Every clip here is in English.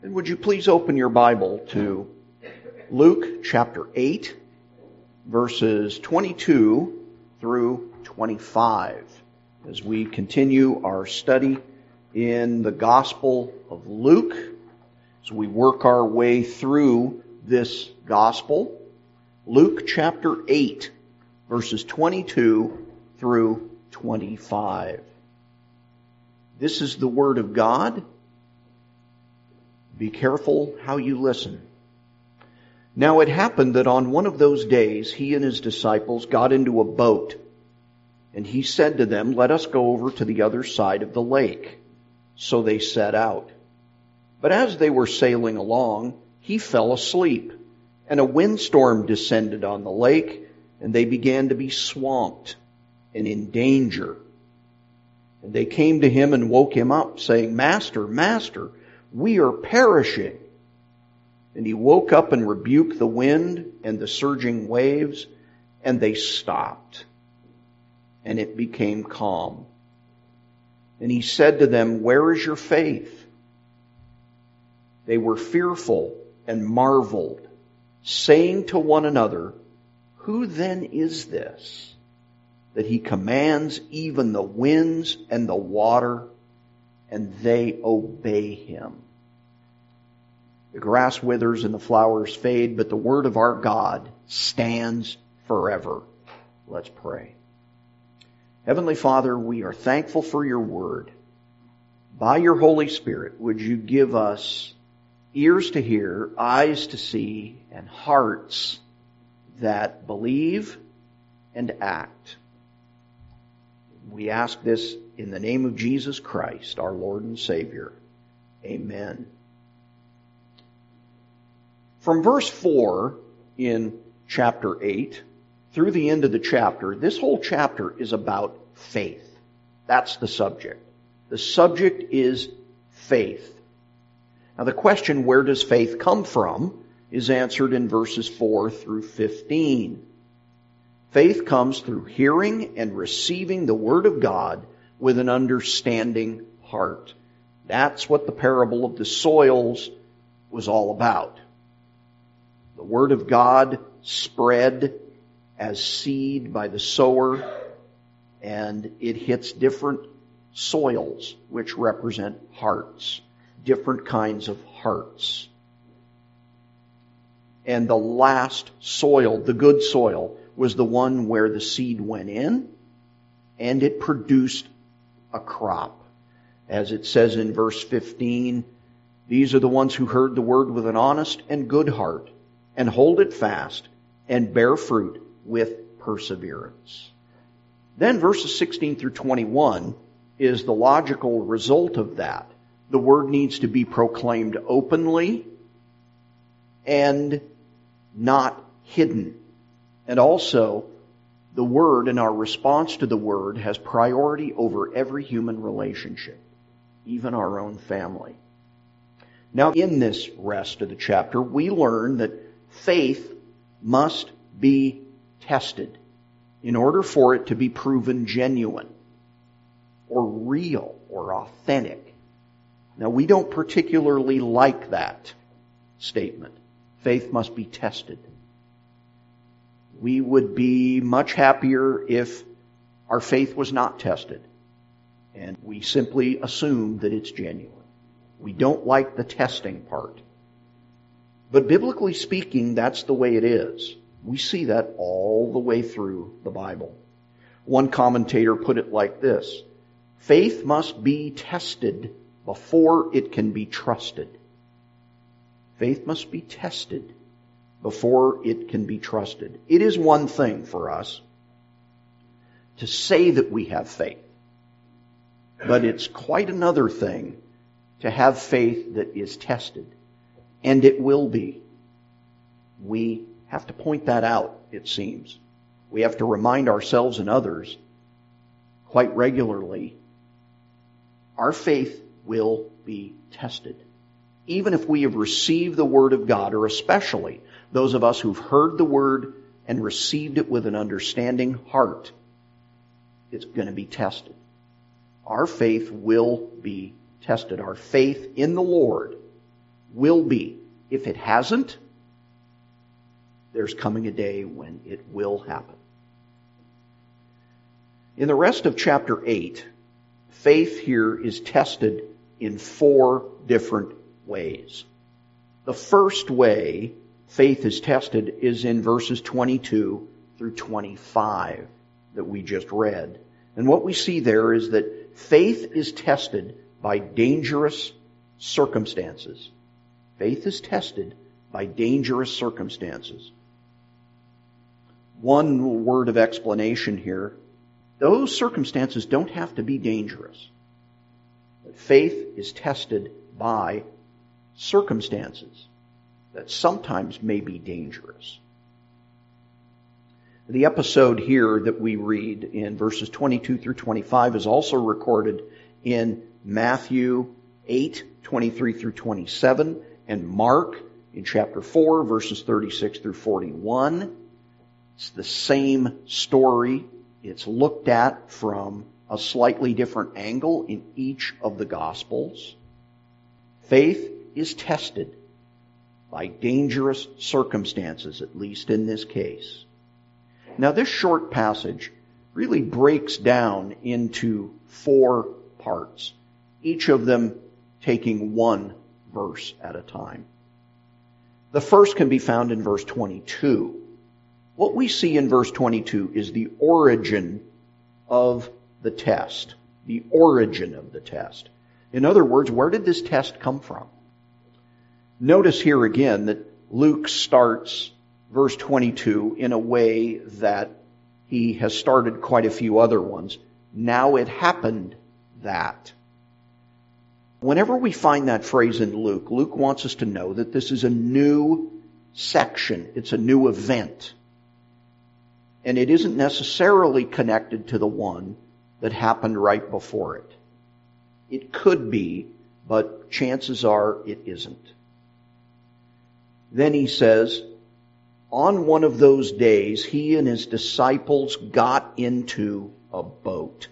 And would you please open your Bible to Luke chapter 8, verses 22 through 25, as we continue our study in the Gospel of Luke, as we work our way through this Gospel. Luke chapter 8, verses 22 through 25. This is the Word of God. Be careful how you listen. Now it happened that on one of those days he and his disciples got into a boat, and he said to them, "Let us go over to the other side of the lake." So they set out. But as they were sailing along, he fell asleep, and a windstorm descended on the lake, and they began to be swamped and in danger. And they came to him and woke him up, saying, "Master, Master, we are perishing." And he woke up and rebuked the wind and the surging waves, and they stopped, and it became calm. And he said to them, "Where is your faith?" They were fearful and marveled, saying to one another, "Who then is this, that he commands even the winds and the water, and they obey him?" The grass withers and the flowers fade, but the word of our God stands forever. Let's pray. Heavenly Father, we are thankful for your word. By your Holy Spirit, would you give us ears to hear, eyes to see, and hearts that believe and act. We ask this in the name of Jesus Christ, our Lord and Savior. Amen. From verse 4 in chapter 8 through the end of the chapter, this whole chapter is about faith. That's the subject. The subject is faith. Now the question, where does faith come from, is answered in verses 4 through 15. Faith comes through hearing and receiving the Word of God with an understanding heart. That's what the parable of the soils was all about. The Word of God spread as seed by the sower, and it hits different soils, which represent hearts, different kinds of hearts. And the last soil, the good soil, was the one where the seed went in, and it produced a crop. As it says in verse 15, "These are the ones who heard the word with an honest and good heart, and hold it fast, and bear fruit with perseverance." Then verses 16 through 21 is the logical result of that. The word needs to be proclaimed openly and not hidden. And also, the word and our response to the word has priority over every human relationship, even our own family. Now, in this rest of the chapter, we learn that faith must be tested in order for it to be proven genuine or real or authentic. Now, we don't particularly like that statement. Faith must be tested. We would be much happier if our faith was not tested, and we simply assume that it's genuine. We don't like the testing part. But biblically speaking, that's the way it is. We see that all the way through the Bible. One commentator put it like this: faith must be tested before it can be trusted. Faith must be tested before it can be trusted. It is one thing for us to say that we have faith, but it's quite another thing to have faith that is tested. And it will be. We have to point that out, it seems. We have to remind ourselves and others quite regularly, our faith will be tested. Even if we have received the Word of God, or especially those of us who've heard the Word and received it with an understanding heart, it's going to be tested. Our faith will be tested. Our faith in the Lord will be. If it hasn't, there's coming a day when it will happen. In the rest of chapter 8, faith here is tested in 4 different ways. The first way faith is tested is in verses 22 through 25 that we just read. And what we see there is that faith is tested by dangerous circumstances. Faith is tested by dangerous circumstances. One word of explanation here. Those circumstances don't have to be dangerous. But faith is tested by circumstances that sometimes may be dangerous. The episode here that we read in verses 22 through 25 is also recorded in Matthew 8:23 through 27, and Mark in chapter 4, verses 36 through 41. It's the same story. It's looked at from a slightly different angle in each of the Gospels. Faith is tested by dangerous circumstances, at least in this case. Now, this short passage really breaks down into 4 parts, each of them taking 1 verse at a time. The first can be found in verse 22. What we see in verse 22 is the origin of the test. The origin of the test. In other words, where did this test come from? Notice here again that Luke starts verse 22 in a way that he has started quite a few other ones. Now it happened that. Whenever we find that phrase in Luke, Luke wants us to know that this is a new section. It's a new event. And it isn't necessarily connected to the one that happened right before it. It could be, but chances are it isn't. Then he says, on one of those days, he and his disciples got into a boat.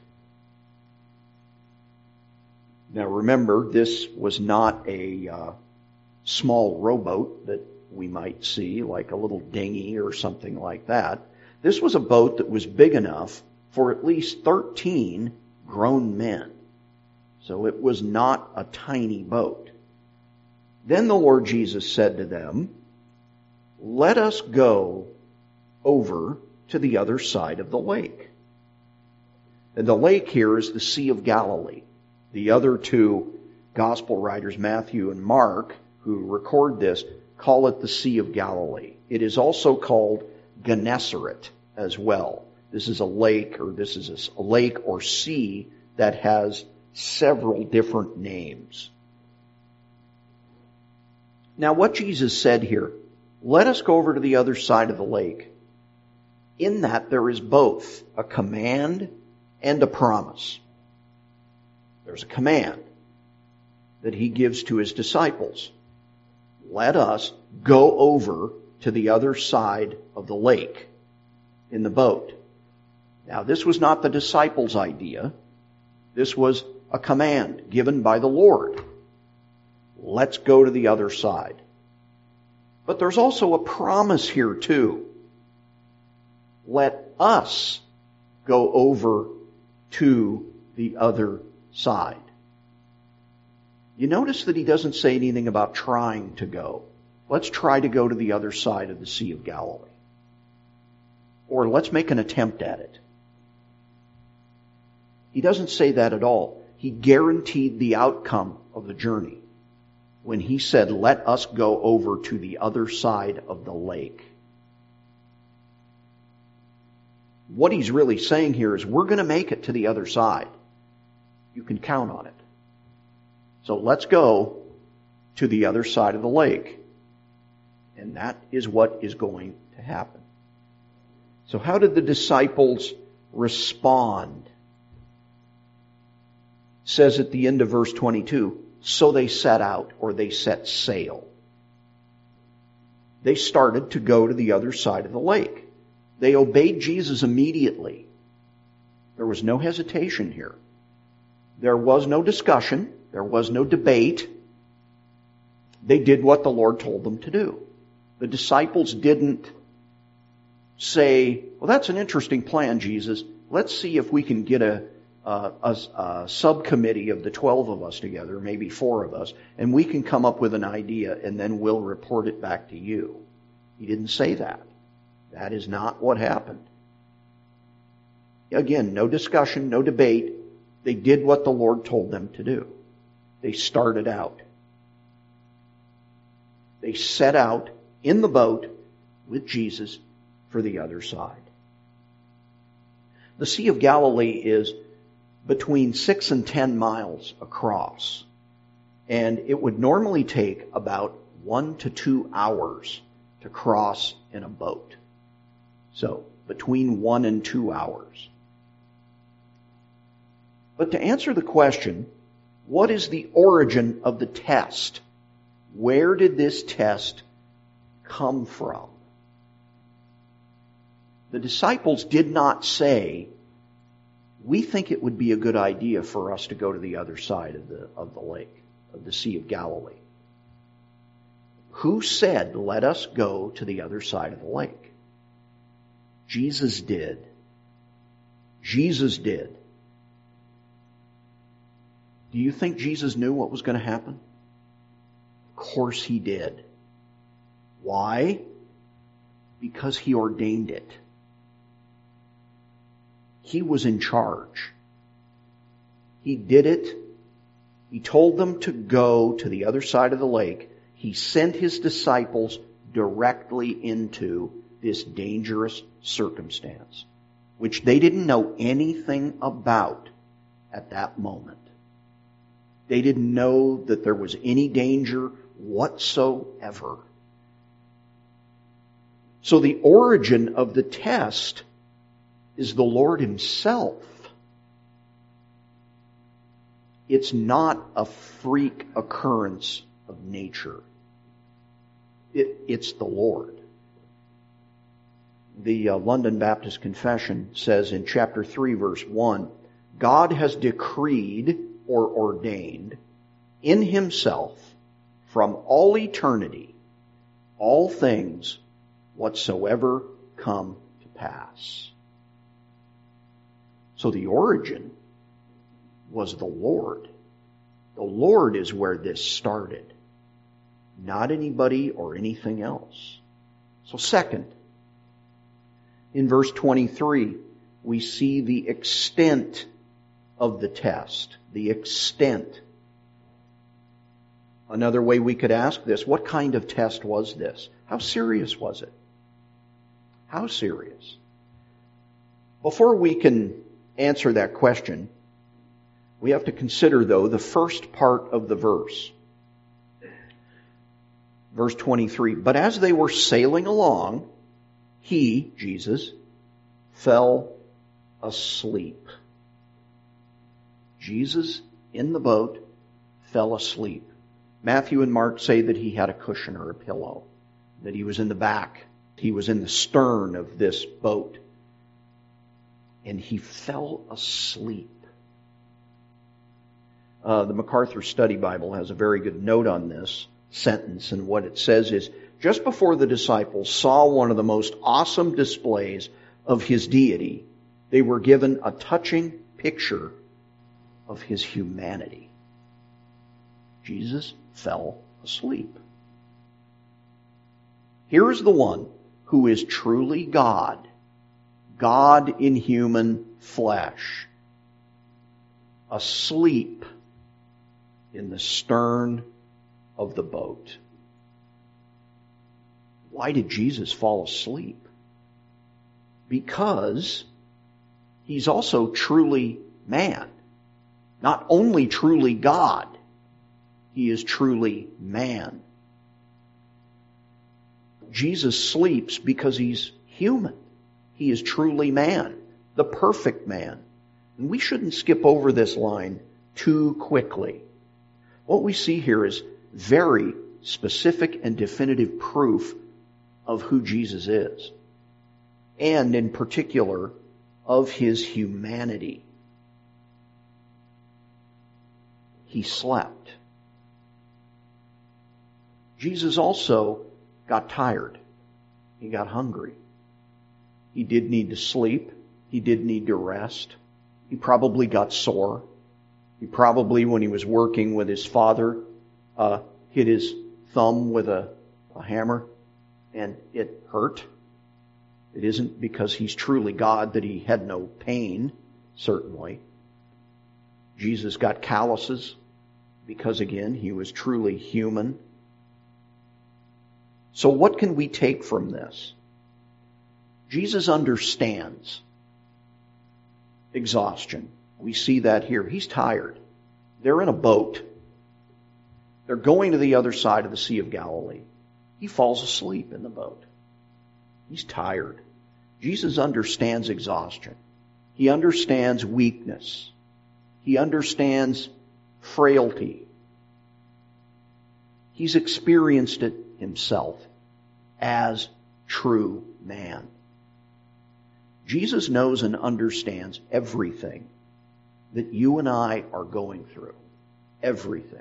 Now remember, this was not a small rowboat that we might see, like a little dinghy or something like that. This was a boat that was big enough for at least 13 grown men. So it was not a tiny boat. Then the Lord Jesus said to them, let us go over to the other side of the lake. And the lake here is the Sea of Galilee. The other 2 gospel writers, Matthew and Mark, who record this, call it the Sea of Galilee. It is also called Gennesaret as well. This is a lake, or this is a lake or sea that has several different names. Now what Jesus said here, let us go over to the other side of the lake. In that there is both a command and a promise. There's a command that he gives to his disciples. Let us go over to the other side of the lake in the boat. Now, this was not the disciples' idea. This was a command given by the Lord. Let's go to the other side. But there's also a promise here too. Let us go over to the other side. You notice that he doesn't say anything about trying to go. Let's try to go to the other side of the Sea of Galilee. Or let's make an attempt at it. He doesn't say that at all. He guaranteed the outcome of the journey when he said, let us go over to the other side of the lake. What he's really saying here is we're going to make it to the other side. You can count on it. So let's go to the other side of the lake. And that is what is going to happen. So how did the disciples respond? It says at the end of verse 22, so they set out, or they set sail. They started to go to the other side of the lake. They obeyed Jesus immediately. There was no hesitation here. There was no discussion. There was no debate. They did what the Lord told them to do. The disciples didn't say, well, that's an interesting plan, Jesus. Let's see if we can get a subcommittee of the 12 of us together, maybe 4 of us, and we can come up with an idea and then we'll report it back to you. He didn't say that. That is not what happened. Again, no discussion, no debate. They did what the Lord told them to do. They started out. They set out in the boat with Jesus for the other side. The Sea of Galilee is between 6 and 10 miles across. And it would normally take about 1 to 2 hours to cross in a boat. So, between 1 and 2 hours. But to answer the question, what is the origin of the test? Where did this test come from? The disciples did not say, we think it would be a good idea for us to go to the other side of the lake, of the Sea of Galilee. Who said, let us go to the other side of the lake? Jesus did. Jesus did. Do you think Jesus knew what was going to happen? Of course he did. Why? Because he ordained it. He was in charge. He did it. He told them to go to the other side of the lake. He sent his disciples directly into this dangerous circumstance, which they didn't know anything about at that moment. They didn't know that there was any danger whatsoever. So the origin of the test is the Lord himself. It's not a freak occurrence of nature. It's the Lord. The London Baptist Confession says in chapter 3, verse 1, God has decreed or ordained in himself from all eternity all things whatsoever come to pass. So the origin was the Lord. The Lord is where this started, not anybody or anything else. So second, in verse 23, we see the extent of the test. The extent. Another way we could ask this, what kind of test was this? How serious was it? How serious? Before we can answer that question, we have to consider, though, the first part of the verse. Verse 23, but as they were sailing along, he, Jesus, fell asleep. Jesus, in the boat, fell asleep. Matthew and Mark say that he had a cushion or a pillow, that he was in the back. He was in the stern of this boat. And he fell asleep. The MacArthur Study Bible has a very good note on this sentence, and what it says is, just before the disciples saw one of the most awesome displays of his deity, they were given a touching picture of his humanity. Jesus fell asleep. Here is the one who is truly God, God in human flesh, asleep in the stern of the boat. Why did Jesus fall asleep? Because he's also truly man. Not only truly God, he is truly man. Jesus sleeps because he's human. He is truly man, the perfect man. And we shouldn't skip over this line too quickly. What we see here is very specific and definitive proof of who Jesus is, and in particular of his humanity. He slept. Jesus also got tired. He got hungry. He did need to sleep. He did need to rest. He probably got sore. He probably, when he was working with his Father, hit his thumb with a hammer, and it hurt. It isn't because he's truly God that he had no pain, certainly. Jesus got calluses because, again, he was truly human. So what can we take from this? Jesus understands exhaustion. We see that here. He's tired. They're in a boat. They're going to the other side of the Sea of Galilee. He falls asleep in the boat. He's tired. Jesus understands exhaustion. He understands weakness. He understands frailty. He's experienced it himself as true man. Jesus knows and understands everything that you and I are going through. Everything.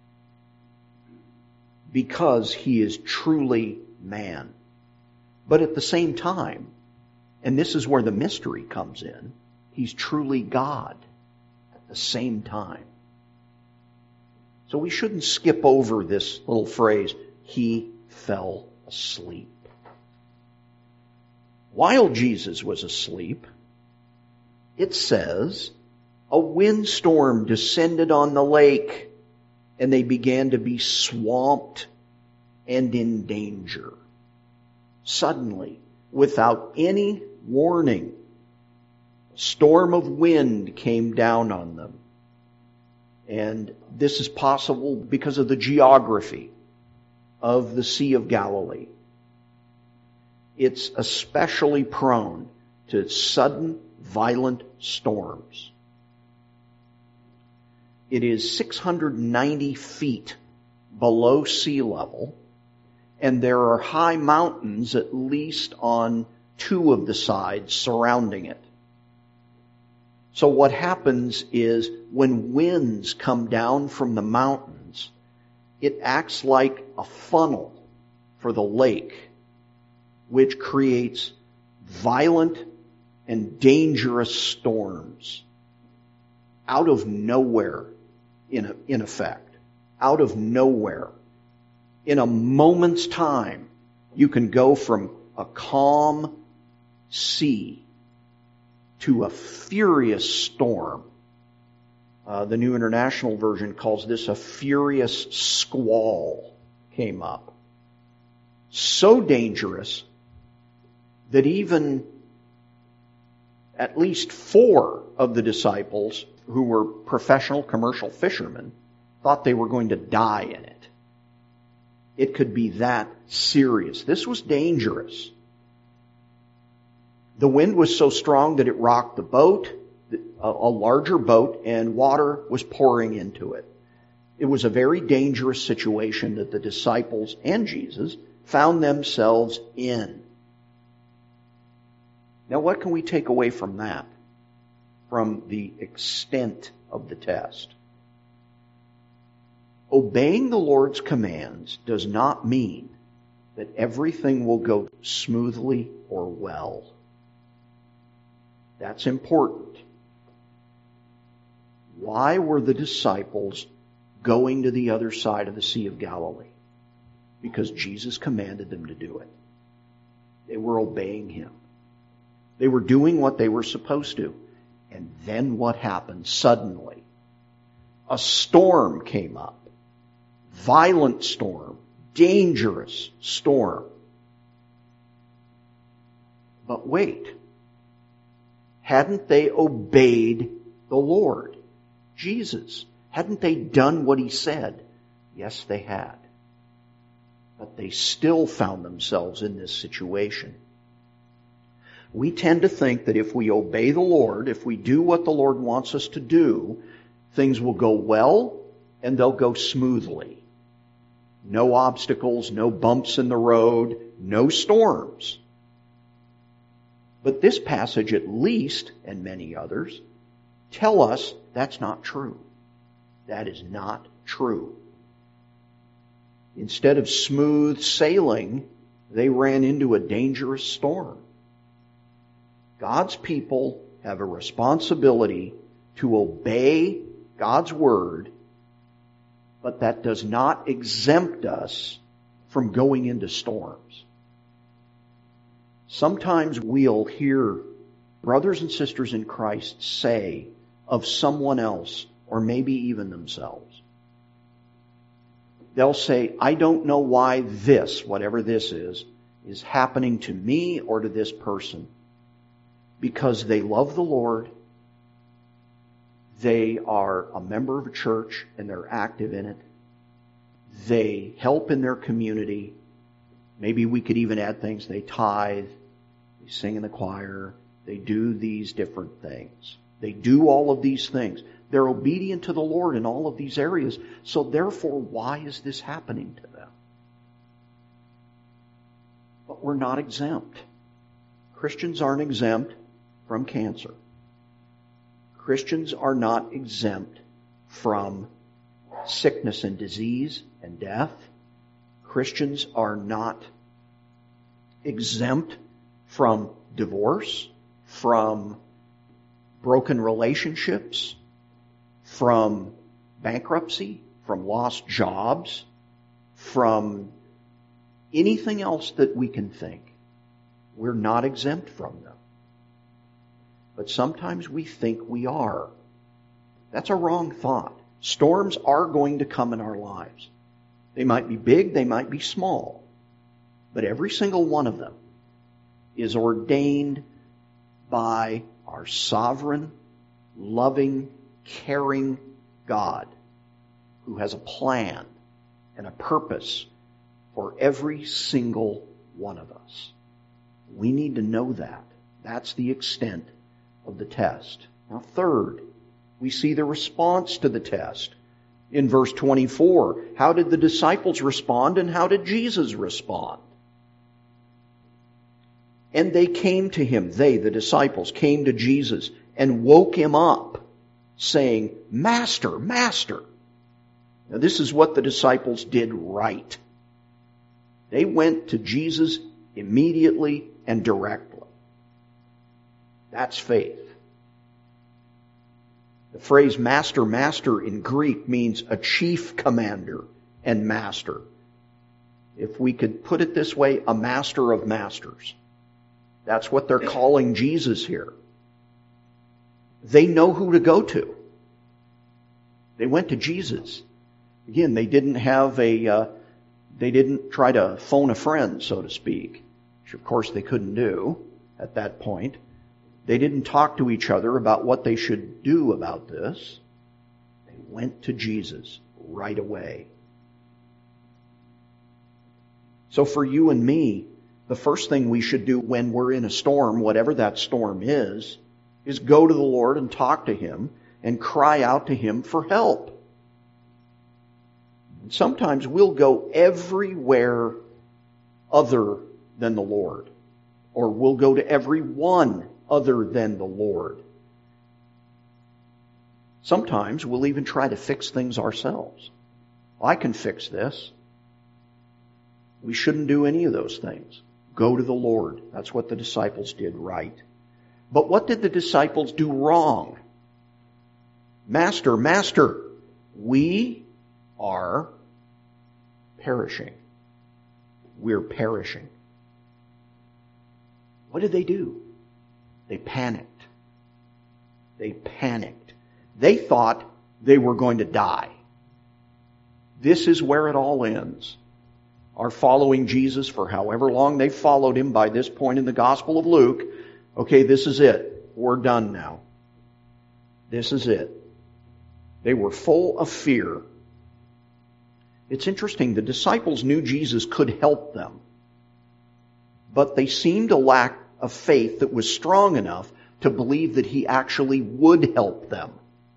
Because he is truly man. But at the same time, and this is where the mystery comes in, he's truly God at the same time. So we shouldn't skip over this little phrase, he fell asleep. While Jesus was asleep, it says, a windstorm descended on the lake, and they began to be swamped and in danger. Suddenly, without any warning, a storm of wind came down on them. And this is possible because of the geography of the Sea of Galilee. It's especially prone to sudden, violent storms. It is 690 feet below sea level, and there are high mountains at least on 2 of the sides surrounding it. So what happens is when winds come down from the mountains, it acts like a funnel for the lake, which creates violent and dangerous storms out of nowhere, in effect. Out of nowhere. In a moment's time, you can go from a calm sea to a furious storm. The New International Version calls this a furious squall came up. So dangerous that even at least 4 of the disciples, who were professional commercial fishermen, thought they were going to die in it. It could be that serious. This was dangerous. The wind was so strong that it rocked the boat, a larger boat, and water was pouring into it. It was a very dangerous situation that the disciples and Jesus found themselves in. Now, what can we take away from that? From the extent of the test? Obeying the Lord's commands does not mean that everything will go smoothly or well. That's important. Why were the disciples going to the other side of the Sea of Galilee? Because Jesus commanded them to do it. They were obeying him. They were doing what they were supposed to. And then what happened? Suddenly, a storm came up. Violent storm. Dangerous storm. But wait. Hadn't they obeyed the Lord, Jesus? Hadn't they done what he said? Yes, they had. But they still found themselves in this situation. We tend to think that if we obey the Lord, if we do what the Lord wants us to do, things will go well and they'll go smoothly. No obstacles, no bumps in the road, no storms. But this passage at least, and many others, tell us that's not true. That is not true. In instead of smooth sailing, they ran into a dangerous storm. God's people have a responsibility to obey God's word, but that does not exempt us from going into storms. Sometimes we'll hear brothers and sisters in Christ say of someone else, or maybe even themselves, they'll say, I don't know why this, whatever this is happening to me or to this person. Because they love the Lord, they are a member of a church and they're active in it. They help in their community. Maybe we could even add things. They tithe, they sing in the choir, they do these different things. They do all of these things. They're obedient to the Lord in all of these areas. So therefore, why is this happening to them? But we're not exempt. Christians aren't exempt from cancer. Christians are not exempt from sickness and disease and death. Christians are not exempt from divorce, from broken relationships, from bankruptcy, from lost jobs, from anything else that we can think. We're not exempt from them. But sometimes we think we are. That's a wrong thought. Storms are going to come in our lives. They might be big, they might be small. But every single one of them is ordained by our sovereign, loving, caring God who has a plan and a purpose for every single one of us. We need to know that. That's the extent of the test. Now, third, we see the response to the test. In verse 24, how did the disciples respond and how did Jesus respond? And they came to him, the disciples, came to Jesus and woke him up, saying, Master, Master. Now, this is what the disciples did right. They went to Jesus immediately and directly. That's faith. The phrase master, master in Greek means a chief commander and master. If we could put it this way, a master of masters. That's what they're calling Jesus here. They know who to go to. They went to Jesus. Again, they didn't try to phone a friend, so to speak, which of course they couldn't do at that point. They didn't talk to each other about what they should do about this. They went to Jesus right away. So for you and me, the first thing we should do when we're in a storm, whatever that storm is go to the Lord and talk to Him and cry out to Him for help. And sometimes we'll go everywhere other than the Lord, or we'll go to everyone other than the Lord. Sometimes we'll even try to fix things ourselves. I can fix this. We shouldn't do any of those things. Go to the Lord. That's what the disciples did right. But what did the disciples do wrong? Master, Master, we are perishing. We're perishing. What did they do? They panicked. They panicked. They thought they were going to die. This is where it all ends. Are following Jesus for however long they've followed Him by this point in the Gospel of Luke. Okay, this is it. We're done now. This is it. They were full of fear. It's interesting, the disciples knew Jesus could help them, but they seemed to lack a faith that was strong enough to believe that He actually would help them.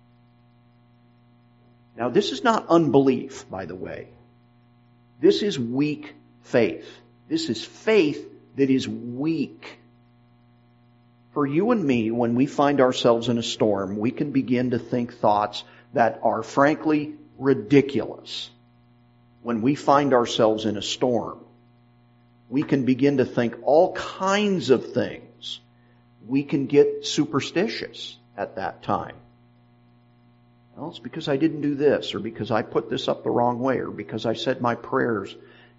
Now, this is not unbelief, by the way. This is weak faith. This is faith that is weak. For you and me, when we find ourselves in a storm, we can begin to think thoughts that are frankly ridiculous. when we find ourselves in a storm, we can begin to think all kinds of things. We can get superstitious at that time. Well, it's because I didn't do this, or because I put this up the wrong way, or because I said my prayers.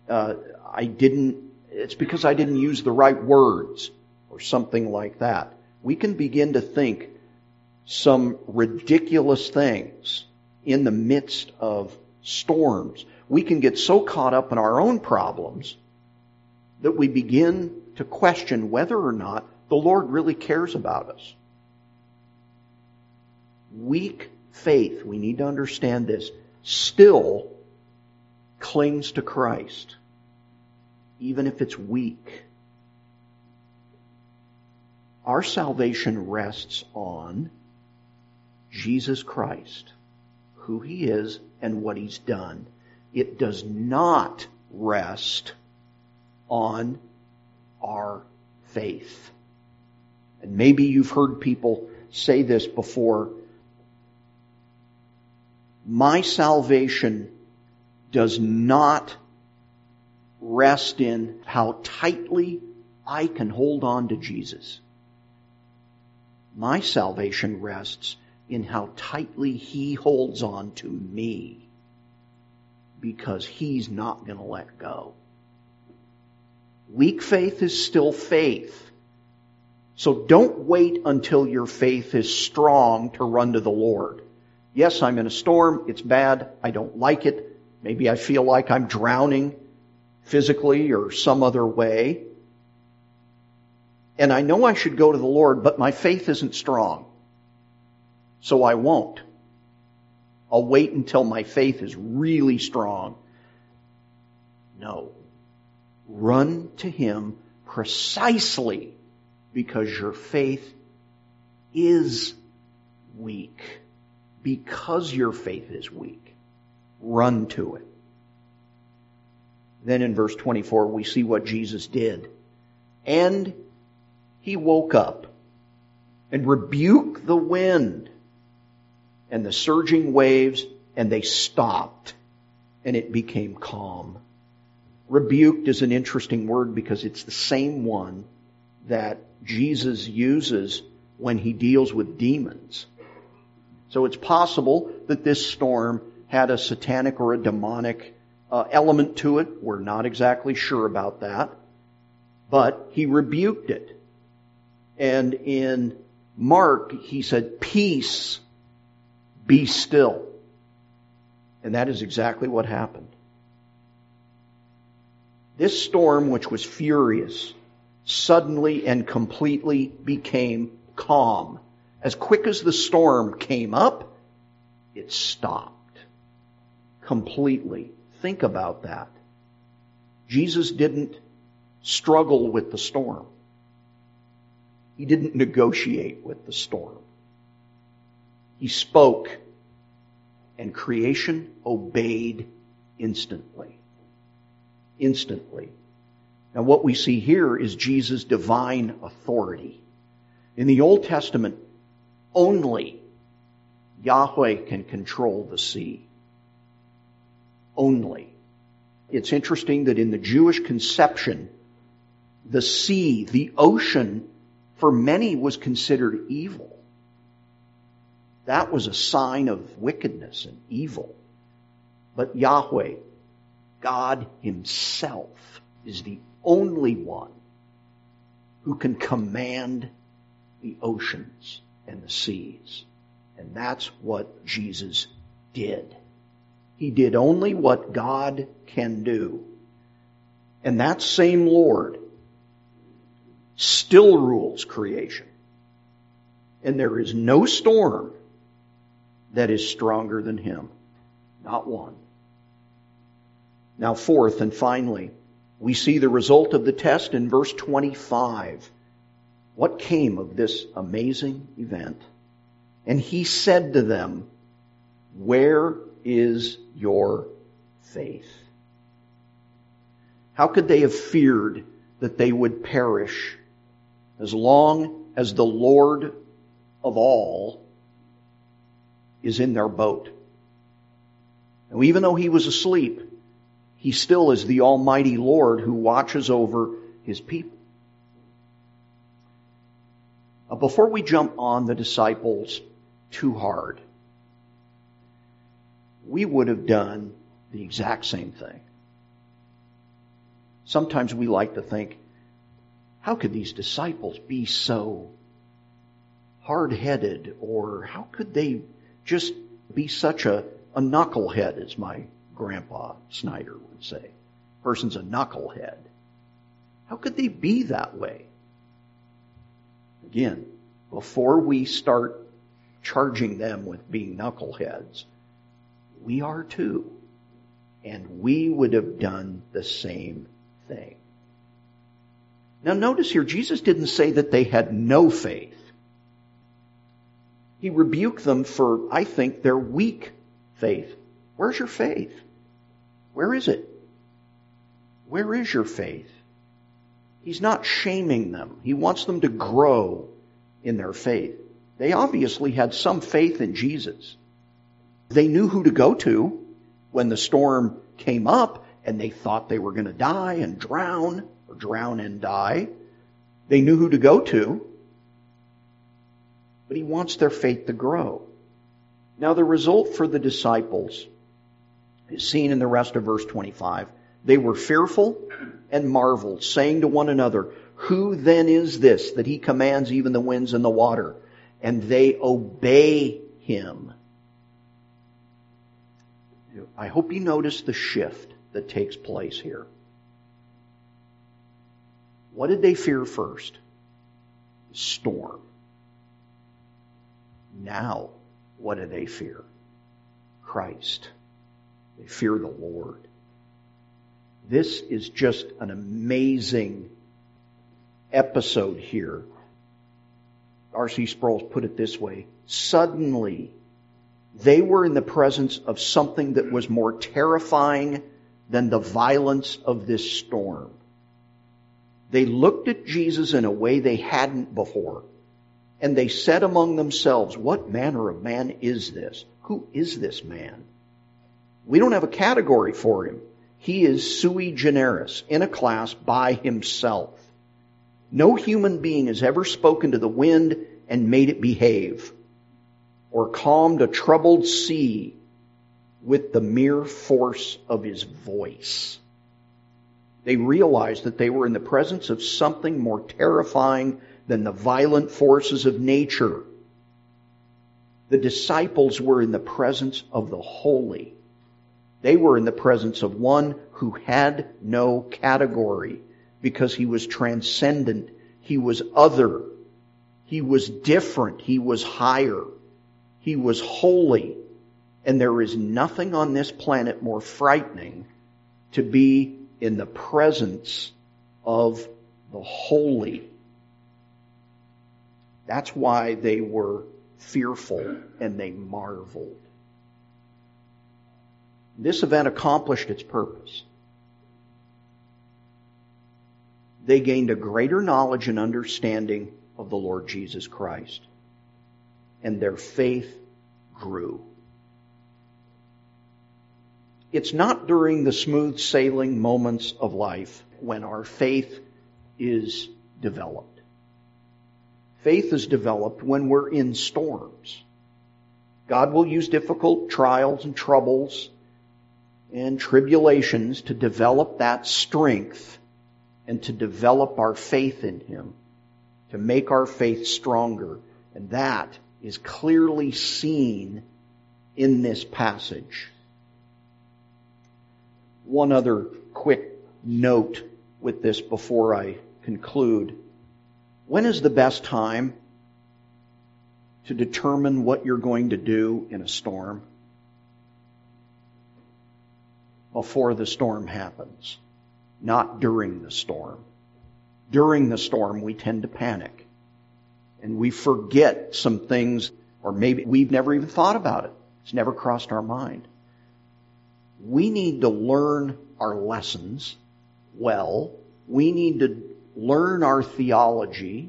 It's because I didn't use the right words, or something like that. We can begin to think some ridiculous things in the midst of storms. We can get so caught up in our own problems that we begin to question whether or not the Lord really cares about us. Weak faith, we need to understand this, still clings to Christ, even if it's weak. Our salvation rests on Jesus Christ, who He is and what He's done. It does not rest on our faith. And maybe you've heard people say this before. My salvation does not rest in how tightly I can hold on to Jesus. My salvation rests in how tightly He holds on to me, because He's not going to let go. Weak faith is still faith. So don't wait until your faith is strong to run to the Lord. Yes, I'm in a storm. It's bad. I don't like it. Maybe I feel like I'm drowning physically or some other way. And I know I should go to the Lord, but my faith isn't strong. So I won't. I'll wait until my faith is really strong. No. Run to Him precisely because your faith is weak. Because your faith is weak. Run to it. Then in verse 24 we see what Jesus did. And He woke up and rebuked the wind and the surging waves, and they stopped, and it became calm. Rebuked is an interesting word because it's the same one that Jesus uses when He deals with demons. So it's possible that this storm had a satanic or a demonic element to it. We're not exactly sure about that. But He rebuked it. And in Mark, He said, "Peace, be still." And that is exactly what happened. This storm, which was furious, suddenly and completely became calm. As quick as the storm came up, it stopped completely. Think about that. Jesus didn't struggle with the storm. He didn't negotiate with the storm. He spoke, and creation obeyed instantly. Instantly. Now what we see here is Jesus' divine authority. In the Old Testament, only Yahweh can control the sea. Only. It's interesting that in the Jewish conception, the sea, the ocean, for many was considered evil. That was a sign of wickedness and evil. But Yahweh, God Himself, is the only one who can command the oceans and the seas. And that's what Jesus did. He did only what God can do. And that same Lord still rules creation. And there is no storm that is stronger than Him. Not one. Now, fourth and finally, we see the result of the test in verse 25. What came of this amazing event? And He said to them, "Where is your faith?" How could they have feared that they would perish as long as the Lord of all is in their boat? Now, even though He was asleep, He still is the Almighty Lord who watches over His people. Before we jump on the disciples too hard, we would have done the exact same thing. Sometimes we like to think, how could these disciples be so hard-headed, or how could they just be such a knucklehead, as my grandpa Snyder would say. Person's a knucklehead. How could they be that way? Again, before we start charging them with being knuckleheads, we are too. And we would have done the same thing. Now notice here, Jesus didn't say that they had no faith. He rebuked them for, I think, their weak faith. Where's your faith? Where is it? Where is your faith? He's not shaming them. He wants them to grow in their faith. They obviously had some faith in Jesus. They knew who to go to when the storm came up and they thought they were going to die and drown, or drown and die. They knew who to go to. But He wants their faith to grow. Now the result for the disciples is seen in the rest of verse 25. They were fearful and marveled, saying to one another, "Who then is this that He commands even the winds and the water, and they obey Him?" I hope you notice the shift that takes place here. What did they fear first? Storm. Now, what do they fear? Christ. They fear the Lord. This is just an amazing episode here. R.C. Sproul put it this way: suddenly, they were in the presence of something that was more terrifying than the violence of this storm. They looked at Jesus in a way they hadn't before, and they said among themselves, "What manner of man is this? Who is this man? We don't have a category for Him. He is sui generis, in a class by Himself. No human being has ever spoken to the wind and made it behave, or calmed a troubled sea with the mere force of His voice." They realized that they were in the presence of something more terrifying than the violent forces of nature. The disciples were in the presence of the holy. They were in the presence of one who had no category, because He was transcendent. He was other. He was different. He was higher. He was holy. And there is nothing on this planet more frightening to be in the presence of the holy. That's why they were fearful and they marveled. This event accomplished its purpose. They gained a greater knowledge and understanding of the Lord Jesus Christ, and their faith grew. It's not during the smooth sailing moments of life when our faith is developed. Faith is developed when we're in storms. God will use difficult trials and troubles and tribulations to develop that strength and to develop our faith in Him, to make our faith stronger. And that is clearly seen in this passage. One other quick note with this before I conclude. When is the best time to determine what you're going to do in a storm? Before the storm happens, not during the storm. During the storm, we tend to panic, and we forget some things, or maybe we've never even thought about it. It's never crossed our mind. We need to learn our lessons well. We need to learn our theology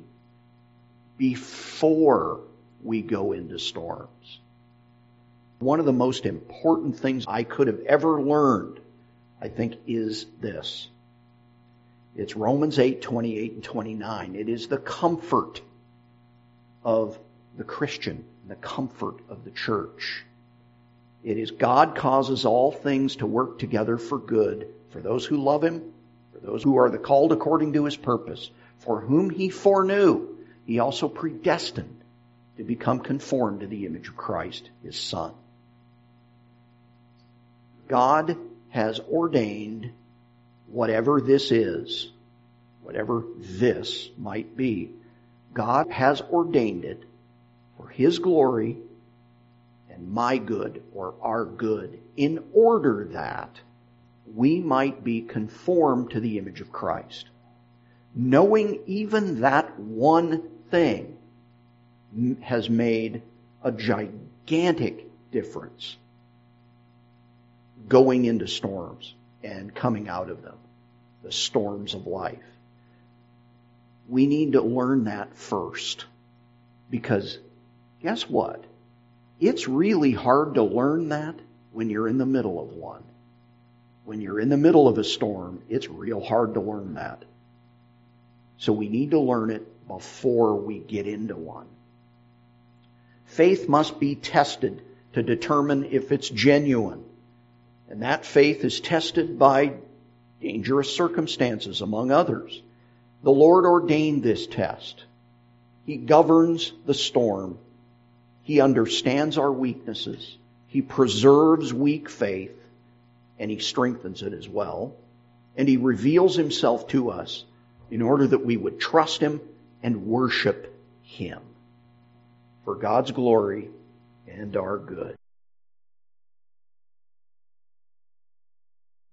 before we go into storms. One of the most important things I could have ever learned, I think, is this. It's Romans 8, 28 and 29. It is the comfort of the Christian, the comfort of the church. It is God causes all things to work together for good, for those who love Him, for those who are the called according to His purpose, for whom He foreknew, He also predestined to become conformed to the image of Christ, His Son. God has ordained whatever this is, whatever this might be. God has ordained it for His glory and my good, or our good, in order that we might be conformed to the image of Christ. Knowing even that one thing has made a gigantic difference going into storms and coming out of them, the storms of life. We need to learn that first, because guess what? It's really hard to learn that when you're in the middle of one. When you're in the middle of a storm, it's real hard to learn that. So we need to learn it before we get into one. Faith must be tested to determine if it's genuine. And that faith is tested by dangerous circumstances, among others. The Lord ordained this test. He governs the storm. He understands our weaknesses. He preserves weak faith, and He strengthens it as well. And He reveals Himself to us in order that we would trust Him and worship Him for God's glory and our good.